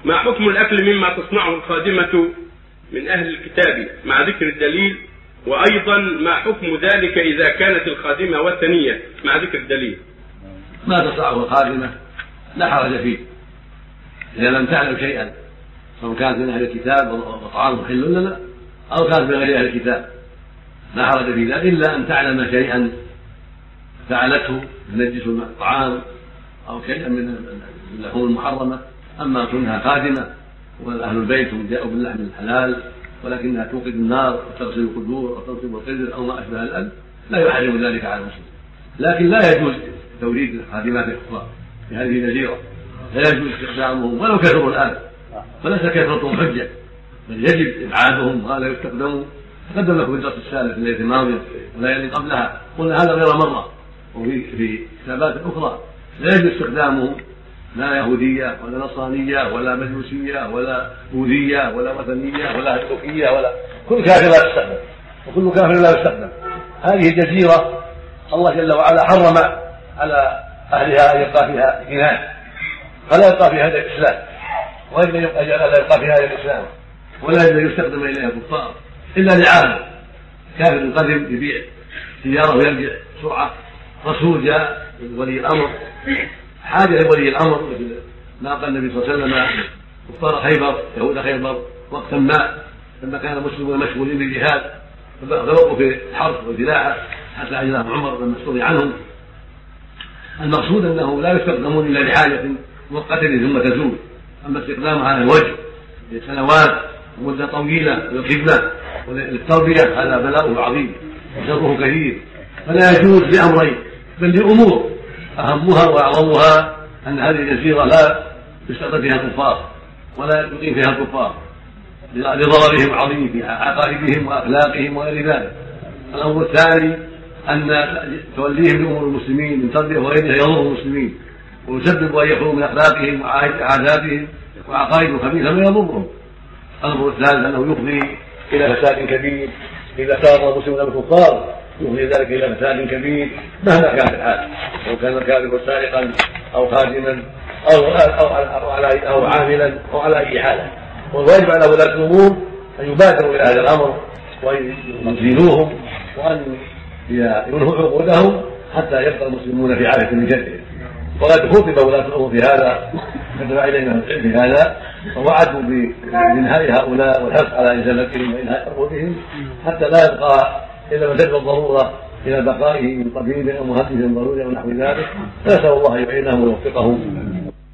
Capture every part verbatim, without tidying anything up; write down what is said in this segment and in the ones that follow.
ما حكم الأكل مما تصنعه الخادمة من أهل الكتاب مع ذكر الدليل؟ وأيضا ما حكم ذلك إذا كانت الخادمة وثنية مع ذكر الدليل؟ ما تصنعه الخادمة لا حرج فيه إذا لم تعلم شيئا، سواء كانت من أهل الكتاب وطعام حل لنا أو كانت من غير أهل الكتاب، لا حرج في ذلك إلا أن تعلم شيئا فعلته ينجس الطعام أو شيئا من اللحوم المحرمة. أما كونها خادمة وأهل البيت جاءوا باللحم الحلال ولكنها توقد النار وتغسل القدور وتنصب القدر أو ما أشبه الألف لا يحرم ذلك على المسلم. لكن لا يجوز توريد الخادمات الكفار في هذه الجزيرة، لا يجوز استخدامهم ولو كثروا الآن، فليس كثرتهم حجة، بل يجب إبعادهم ولا يستخدموا. تقدم لكم في الدرس السابق الليلة الماضية والليالي قبلها قلنا هذا غير مرة، وفي في كتابات أخرى لا يجوز استخدامهم، لا يهودية ولا نصرانية ولا مجوسية ولا بوذية ولا وثنية ولا تركية ولا كل كافر لا يستخدم، وكل كافر لا يستخدم. هذه جزيرة الله جل وعلا حرم على أهلها أن يبقى فيها جنان، فلا يبقى فيها هذا الإسلام، وإن يبقى لا يبقى فيها هذا الإسلام، ولا يستخدم إليها الكفار إلا لعامة كافر قدم يبيع سيارة ويرجع بسرعة، رسول جاء ولي الأمر حاجة لولي الأمر مثل ما قال النبي صلى الله عليه وسلم كفار خيبر يهود خيبر وقتا ما لما كان المسلمون مشغولين بالجهاد فبقوا في الحرب والفلاحة حتى عجلهم عمر لما استرضي عنهم. المقصود أنه لا يستخدمون إلا لحاجة مؤقتة ثم تزول، أما استخدامها على الوجه لسنوات ومدة طويلة للخدمة وللتربية هذا بلاء عظيم وشره كثير، فلا يجوز لأمرين بل لأمور أهمها وأعظمها أن هذه الجزيرة لا يستخدم فيها الكفار ولا يقيم فيها الكفار لضررهم عظيم في عقائدهم وأخلاقهم وغير ذلك. الأمر الثاني أن توليهم لأمور المسلمين من تربية وغيرها يضر المسلمين ويسبب أن يخلوا من أخلاقهم وعاداتهم وعقائدهم خبيثة ما يضرهم. الأمر الثالث أنه يفضي إلى فساد كبير إذا صار المسلمون الكفار، يفضي ذلك إلى فساد كبير مهما كان الحال، لو كان الكافر سارقا أو خادما أو أو أو, على أو عاملا أو على أي حالة. والواجب على ولاة الأمور أن يبادروا إلى هذا الأمر وأن يزيلوهم وأن ينهوا عقودهم حتى يبقى المسلمون في عافية من جدهم. وقد خطب ولاة الأمور في هذا كتب إلينا في هذا ووعدوا بإنهاء هؤلاء والحرص على إزالتهم وإنهاء عقودهم حتى لا يبقى إلا من تجب الضرورة إلى بقائه من طبيب أو مهندس ضروري أو نحو ذلك. نسأل الله يعينهم ويوفقهم.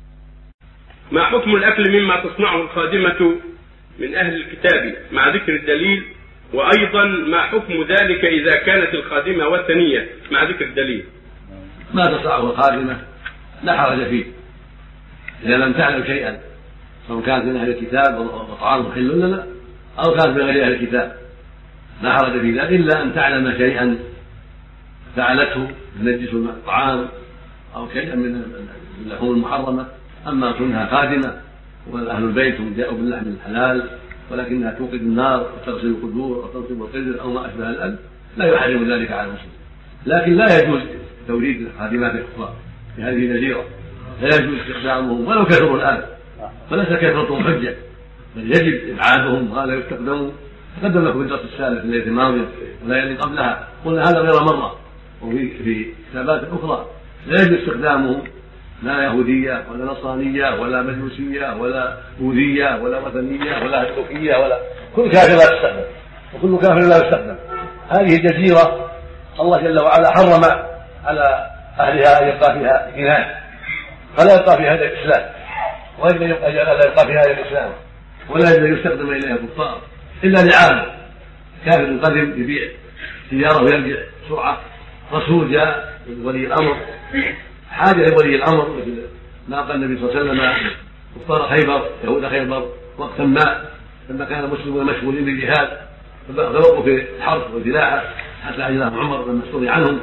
ما حكم الأكل مما تصنعه الخادمة من أهل الكتاب مع ذكر الدليل؟ وأيضا ما حكم ذلك إذا كانت الخادمة وثنية مع ذكر الدليل؟ ما تصنعه الخادمة لا حرج فيه إذا لم تعلم شيئا، سواء كانت من أهل الكتاب وطعام حل لنا أو كانت من غير أهل الكتاب، لا حرج في ذلك إلا أن تعلم شيئا فعلته ينجس الطعام أو شيئا من اللحوم المحرمة. أما كونها خادمة وأهل البيت جاءوا باللحم الحلال ولكنها توقد النار وتغسل القدور وتنصب القدر أو ما أشبه الألف لا يحرم ذلك على المسلم. لكن لا يجوز توريد الخادمات الكفار في هذه الجزيرة، لا يجوز استخدامهم ولو كثروا الآن، فليس كثرتهم حجة، بل يجب إبعادهم ولا يستخدموا. تقدم لكم في الدرس السابق الليلة الماضية والليالي قبلها قلنا هذا غير مرة، وفي في كتابات أخرى لا يجوز استخدامهم، لا يهودية ولا نصرانية ولا مجوسية ولا بوذية ولا وثنية ولا تركية ولا كل كافر لا يستخدم، وكل كافر لا يستخدم. هذه جزيرة الله جل وعلا حرم على أهلها أن يبقى فيها جنان، فلا يبقى فيها هذا الإسلام، وإن يبقى لا يبقى فيها هذا الإسلام، ولا يستخدم إليها الكفار إلا لعامة كافر قدم يبيع سيارة ويرجع بسرعة، رسول جاء ولي الأمر حاجة لولي الأمر مثل ما قال النبي صلى الله عليه وسلم كفار خيبر يهود خيبر وقتا ما لما كان المسلمون مشغولين بالجهاد فبقوا في الحرب والفلاحة حتى عجلهم عمر لما استرضي عنهم.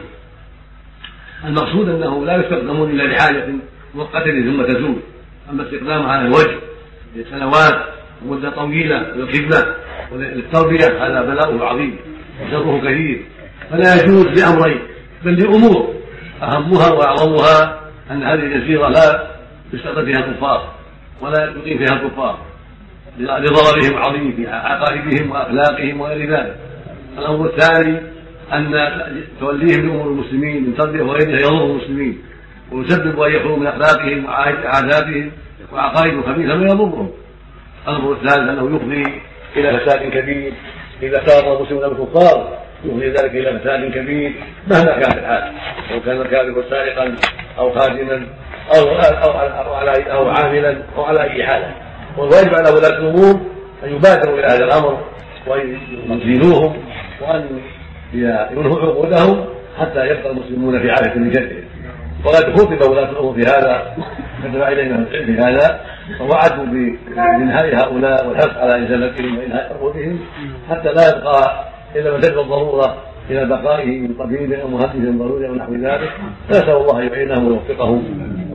المقصود أنه لا يستخدمون إلا لحاجة مؤقتة ثم تزول، أما استخدامها على الوجه لسنوات ومدة طويلة للخدمة وللتربية هذا بلاء عظيم وشره كثير، فلا يجوز لأمرين بل لأمور أهمها وأعظمها أن هذه الجزيرة لا يستخدم فيها الكفار ولا يقيم فيها الكفار لضررهم عظيم في عقائدهم واخلاقهم وغير ذلك. الامر الثاني ان توليهم لامور المسلمين من تربيه وغيرها يضر المسلمين ويسبب ان يخلوا من اخلاقهم وعاداتهم وعقائدهم خبيثه ما يضرهم. الامر الثالث انه يفضي الى فساد كبير اذا كان المسلمون الكفار، يفضي ذلك الى فساد كبير مهما كان الحال، لو كان الكافر سارقا او خادما او او على او عاملا او على اي حاله. والواجب على ولاة الامور ان يبادروا الى هذا الامر وان يزيلوهم وان ينهوا عقودهم حتى يبقى المسلمون في عافيه من شرهم. وقد خطب ولاة الامور في هذا، كتب الينا في هذا ووعدوا بانهاء هؤلاء والحرص على ازالتهم وانهاء عقودهم حتى لا يبقى الا من تجب الضروره الى بقائه من طبيب او مهندس ضروري او نحو ذلك. نسال الله ان يعينهم ويوفقهم